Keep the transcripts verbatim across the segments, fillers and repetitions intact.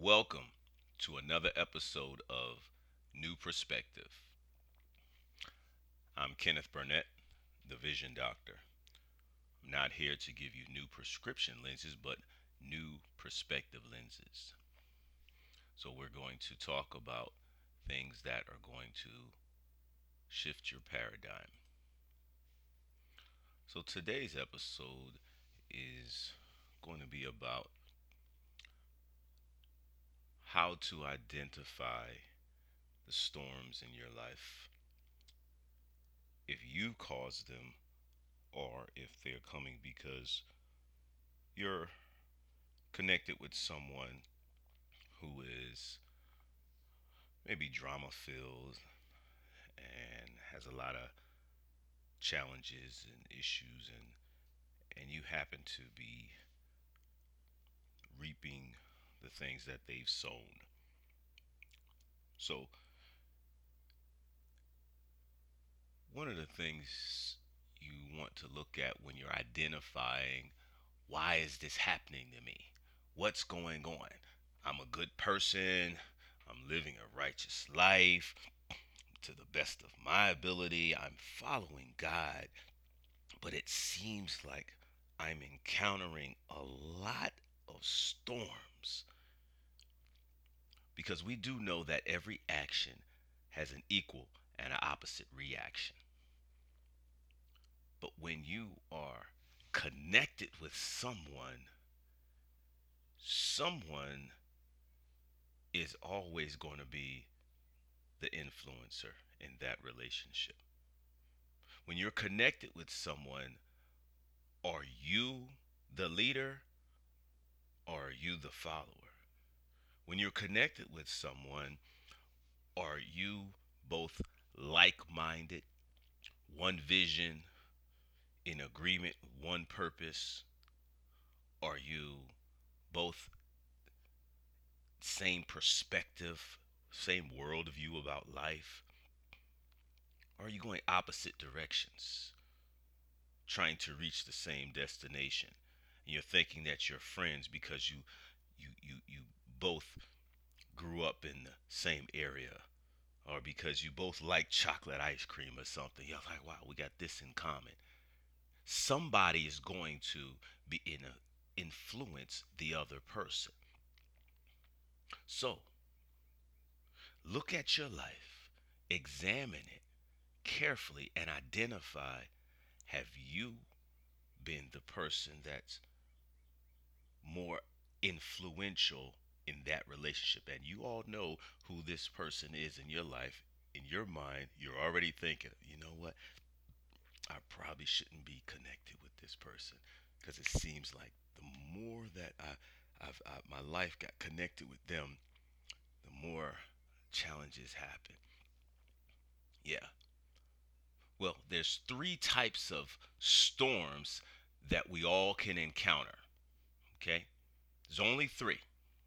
Welcome to another episode of New Perspective. I'm Kenneth Burnett, the Vision Doctor. I'm not here to give you new prescription lenses, but new perspective lenses. So, we're going to talk about things that are going to shift your paradigm. So, today's episode is going to be about how to identify the storms in your life, if you cause them or if they're coming because you're connected with someone who is maybe drama filled and has a lot of challenges and issues, and and you happen to be reaping the things that they've sown. So one of the things you want to look at when you're identifying, why is this happening to me? What's going on? I'm a good person. I'm living a righteous life to the best of my ability. I'm following God, but it seems like I'm encountering a lot of storms, because we do know that every action has an equal and an opposite reaction. But when you are connected with someone, someone is always going to be the influencer in that relationship. When you're connected with someone, are you the leader or are you the follower? When you're connected with someone, are you both like minded, one vision, in agreement, one purpose? Are you both same perspective, same worldview about life? Or are you going opposite directions, trying to reach the same destination? And you're thinking that you're friends because you you you you both grew up in the same area, or because you both like chocolate ice cream or something. You're like, wow, we got this in common. Somebody is going to be in a influence the other person. So look at your life, examine it carefully, and identify, have you been the person that's more influential in that relationship? And you all know who this person is in your life. In your mind, you're already thinking, you know what? I probably shouldn't be connected with this person, because it seems like the more that I, I've, I, my life got connected with them, the more challenges happen. Yeah. Well, there's three types of storms that we all can encounter. Okay? There's only three.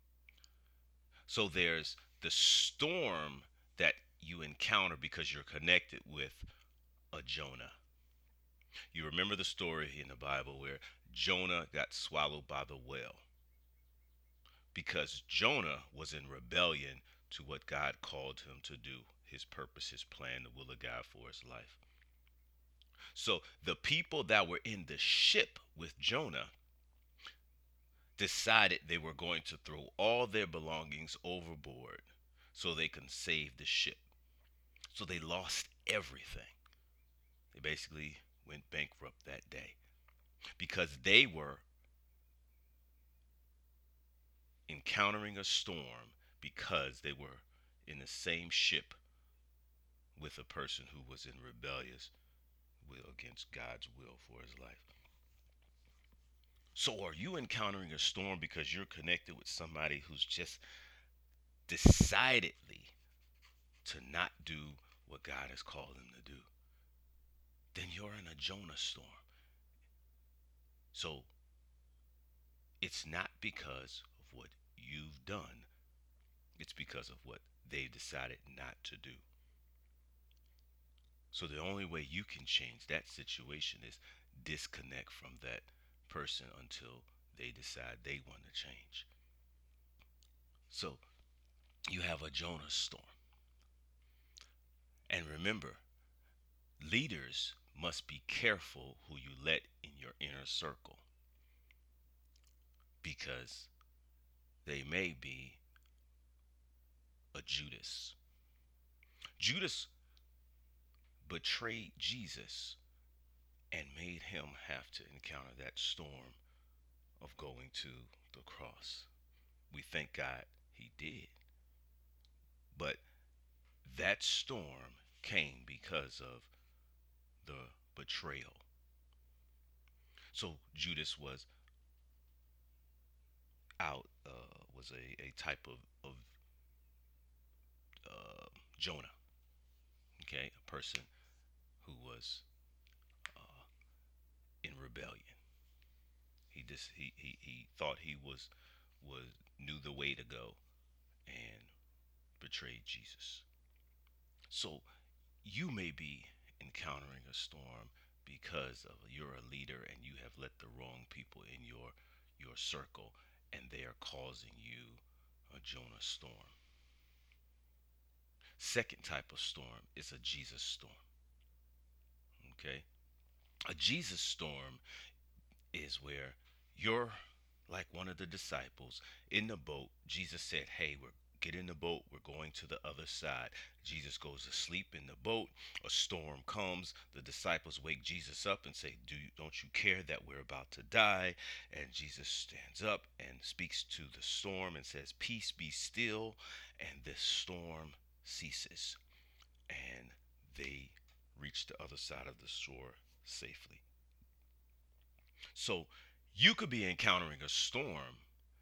So there's the storm that you encounter because you're connected with a Jonah. You remember the story in the Bible where Jonah got swallowed by the whale because Jonah was in rebellion to what God called him to do, his purpose, his plan, the will of God for his life. So the people that were in the ship with Jonah decided they were going to throw all their belongings overboard so they can save the ship. So they lost everything. They basically went bankrupt that day because they were encountering a storm because they were in the same ship with a person who was in rebellious will against God's will for his life. So are you encountering a storm because you're connected with somebody who's just decidedly to not do what God has called them to do? Then you're in a Jonah storm. So it's not because of what you've done, it's because of what they've decided not to do. So the only way you can change that situation is disconnect from that person until they decide they want to change. So you have a Jonah storm. And remember, leaders must be careful who you let in your inner circle because they may be a Judas. Judas betrayed Jesus and made him have to encounter that storm of going to the cross. We thank God he did. But that storm came because of the betrayal. So Judas was out, uh, was a, a type of, of uh, Jonah, okay? A person who was uh, in rebellion. He just he, he, he thought he was was knew the way to go and betrayed Jesus. So you may be encountering a storm because of you're a leader and you have let the wrong people in your your circle and they are causing you a Jonah storm. Second type of storm is a Jesus storm. Okay? A Jesus storm is where you're like one of the disciples in the boat. Jesus said, "Hey, we're get in the boat. We're going to the other side." Jesus goes to sleep in the boat. A storm comes. The disciples wake Jesus up and say, "Do you, don't you care that we're about to die?" And Jesus stands up and speaks to the storm and says, "Peace, be still." And this storm ceases, and they reach the other side of the shore safely. So you could be encountering a storm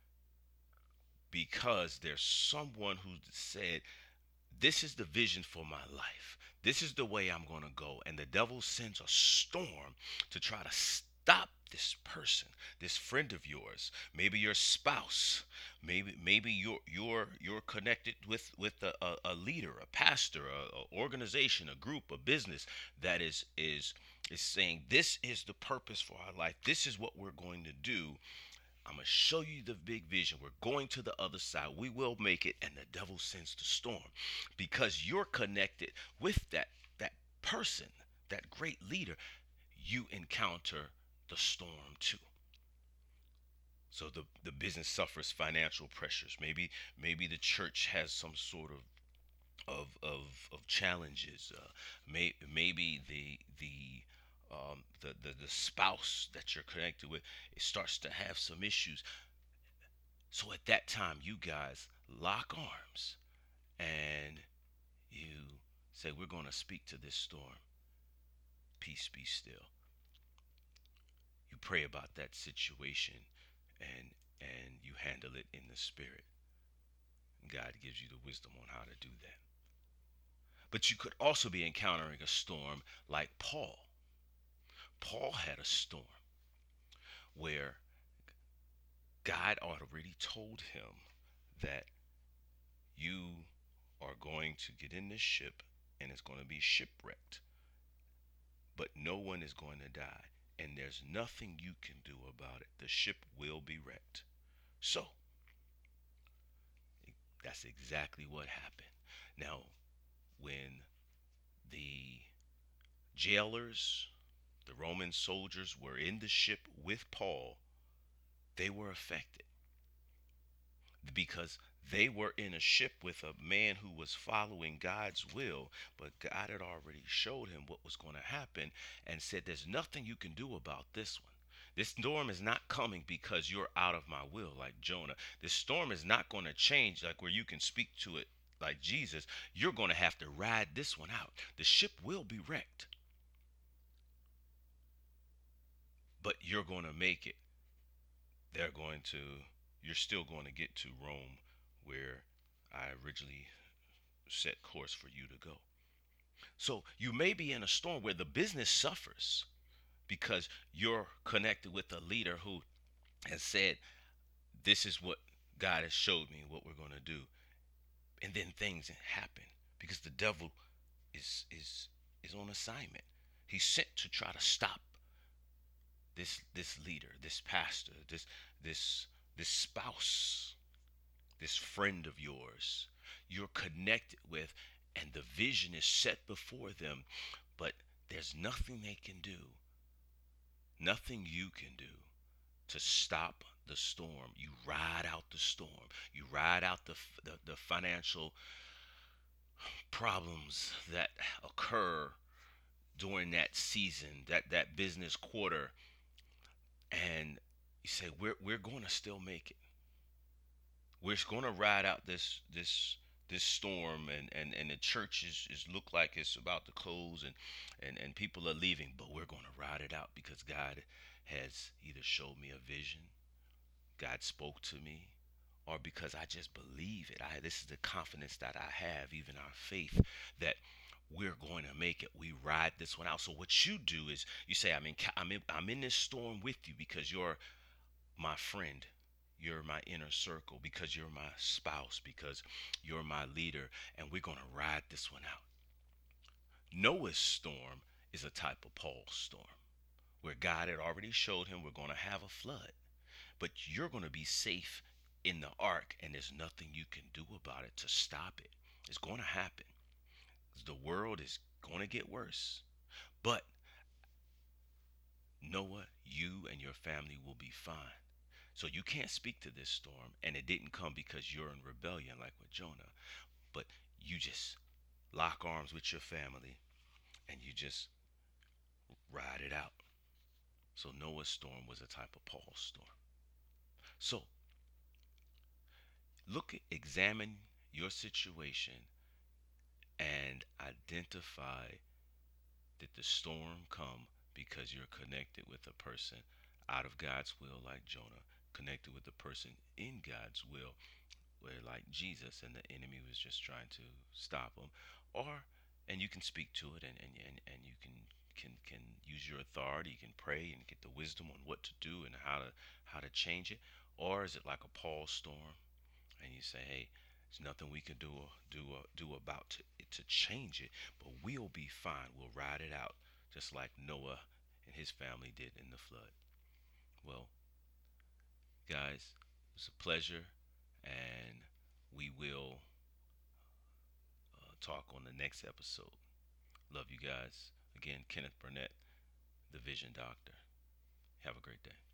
because there's someone who said, "This is the vision for my life. This is the way I'm going to go." And the devil sends a storm to try to stop this person, this friend of yours, maybe your spouse, maybe maybe you're you're you're connected with with a, a, a leader, a pastor, a, a organization, a group, a business that is is is saying, "This is the purpose for our life. This is what we're going to do. I'm going to show you the big vision. We're going to the other side. We will make it." And the devil sends the storm because you're connected with that that person, that great leader. You encounter the storm too. So the the business suffers financial pressures. Maybe maybe the church has some sort of of of, of challenges. Uh, may, maybe the the um, the, the the spouse that you're connected with, it starts to have some issues. So at that time, you guys lock arms and you say, "We're going to speak to this storm. Peace, be still." You pray about that situation and and you handle it in the spirit. God gives you the wisdom on how to do that. But you could also be encountering a storm like Paul. Paul had a storm where God already told him that you are going to get in this ship and it's going to be shipwrecked, but no one is going to die, and there's nothing you can do about it. The ship will be wrecked. So that's exactly what happened. Now, when the jailers, the Roman soldiers, were in the ship with Paul, they were affected because they were in a ship with a man who was following God's will, but God had already showed him what was going to happen and said, "There's nothing you can do about this one. This storm is not coming because you're out of my will," like Jonah. This storm is not going to change like where you can speak to it like Jesus. You're going to have to ride this one out. The ship will be wrecked, but you're going to make it. They're going to, you're still going to get to Rome where I originally set course for you to go. So you may be in a storm where the business suffers because you're connected with a leader who has said, "This is what God has showed me what we're going to do." And then things happen because the devil is is is on assignment. He's sent to try to stop this this leader, this pastor, this this this spouse, this friend of yours you're connected with, and the vision is set before them, but there's nothing they can do, nothing you can do to stop the storm. You ride out the storm. You ride out the, the, the financial problems that occur during that season, that, that business quarter, and you say, we're, we're going to still make it. We're going to ride out this this this storm, and, and, and the church is, is look like it's about to close, and, and, and people are leaving, but we're going to ride it out because God has either showed me a vision, God spoke to me, or because I just believe it. I This is the confidence that I have, even our faith, that we're going to make it. We ride this one out. So what you do is you say, I'm in, I'm in, I'm in this storm with you because you're my friend. You're my inner circle, because you're my spouse, because you're my leader, and we're going to ride this one out. Noah's storm is a type of Paul's storm, where God had already showed him we're going to have a flood, but you're going to be safe in the ark, and there's nothing you can do about it to stop it. It's going to happen. The world is going to get worse, but Noah, you and your family will be fine. So you can't speak to this storm, and it didn't come because you're in rebellion like with Jonah, but you just lock arms with your family and you just ride it out. So Noah's storm was a type of Paul's storm. So look, examine your situation and identify, did the storm come because you're connected with a person out of God's will like Jonah, connected with a person in God's will where like Jesus, and the enemy was just trying to stop him, or and you can speak to it, and and, and, and you can can can use your authority, you can pray and get the wisdom on what to do and how to how to change it. Or is it like a Paul storm, and you say, hey, there's nothing we can do do uh, do about to, it to change it, but we'll be fine, we'll ride it out just like Noah and his family did in the flood. Well, guys, it was a pleasure, and we will uh, talk on the next episode. Love you guys. Again, Kenneth Burnett, the Vision Doctor. Have a great day.